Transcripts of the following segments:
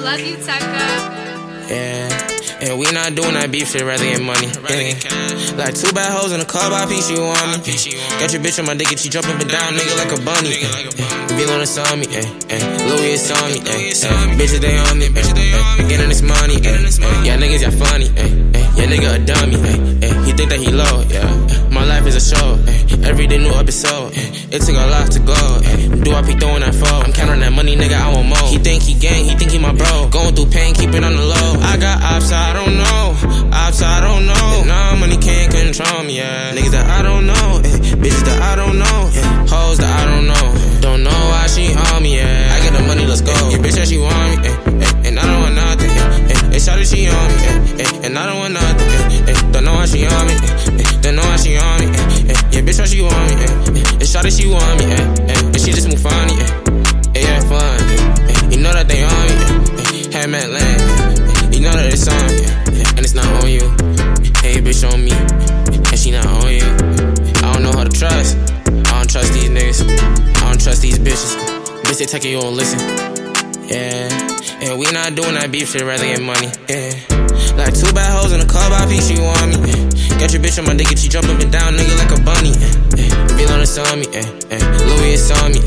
Love you, Tucker. Yeah, and we not doing that beef shit, rather get money. Yeah. Like two bad hoes in a club, I piece you on me. Got your bitch on my dick and she jump up and down, nigga, like a bunny. Feel on the on me, Louis is on me, bitches they on me, getting this money, yeah, niggas y'all funny, yeah, nigga a dummy, he think that he low, yeah. My life is a show, every day new episode. It took a lot to go, do I be throwing that phone? I'm counting that money, nigga, I want more. He think he gang, he think he my bro. Going through pain, keep it on the low. I got ops, I don't know. Ops, I don't know. Nah, money can't control me, yeah. Niggas that I don't know, bitches that I don't know, hoes that I don't know. Don't know why she on me, yeah. I get the money, let's go. Your bitch said she want me, and I don't want nothing. And shout it, she on me, and I don't want nothing. Don't know why she on me, don't know why she on me. Your bitch said she want me, and shout it, she want me, and she just move funny, yeah, fun. You know that they on me, had Matt Land. You know that it's on me, and it's not on you. Hey, bitch on me, and she not on you. I don't know how to trust. I don't trust these niggas. I don't trust these bitches. Bitch, they take it, you won't listen. Yeah, and we not doing that beef shit, rather get money. Yeah, like two bad hoes in a club, I piece you on me. Got your bitch on my dick and she jump up and down, nigga, like a bunny. Feel on the on me, Louis is on me.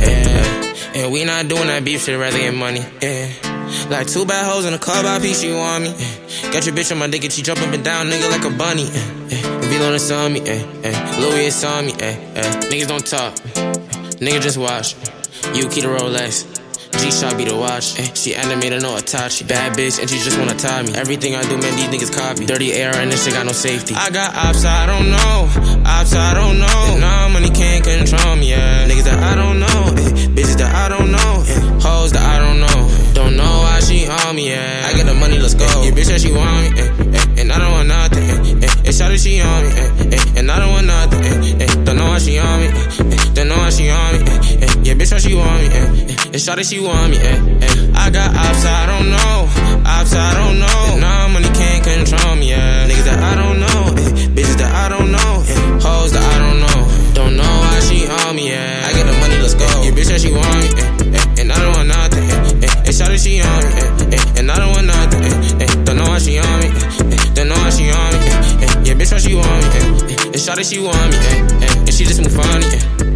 And we not doing that beef shit, rather get money. Yeah. Like two bad hoes in a club, I piece you on me. Got your bitch on my dick and she jump up and down, nigga, like a bunny. Feel on the on me, Louis is on me. Niggas don't talk, nigga just watch. You keep the Rolex. G-Shot be the watch, she animated, no Itachi. Bad bitch, and she just wanna tie me. Everything I do, man, these niggas copy. Dirty air, and this shit got no safety. I got ops, I don't know. Ops, I don't know. Nah, money can't control me, yeah. Niggas that I don't know, bitches that I don't know, hoes that I don't know. Don't know why she on me, yeah. I get the money, let's go. Your bitch said she want me, and I don't want nothing. And shout it, she on me, and I don't want nothing. Don't know why she on me, don't know why she on me. Yeah, bitch said she want me, and shout it, she want me, I got ops, I don't know. Ops, I don't know. Nah, money can't control me, yeah. Niggas that I don't know, bitches that I don't know, hoes that I don't know. Don't know why she on me, yeah. I get the money, let's go. Your bitch said she want me, and I don't want nothing. And shout it, she on me, and I don't want nothing. Don't know why she on me, don't know why she on me. Yeah, bitch, why she want me, and shout it, she want me, and she just move funny.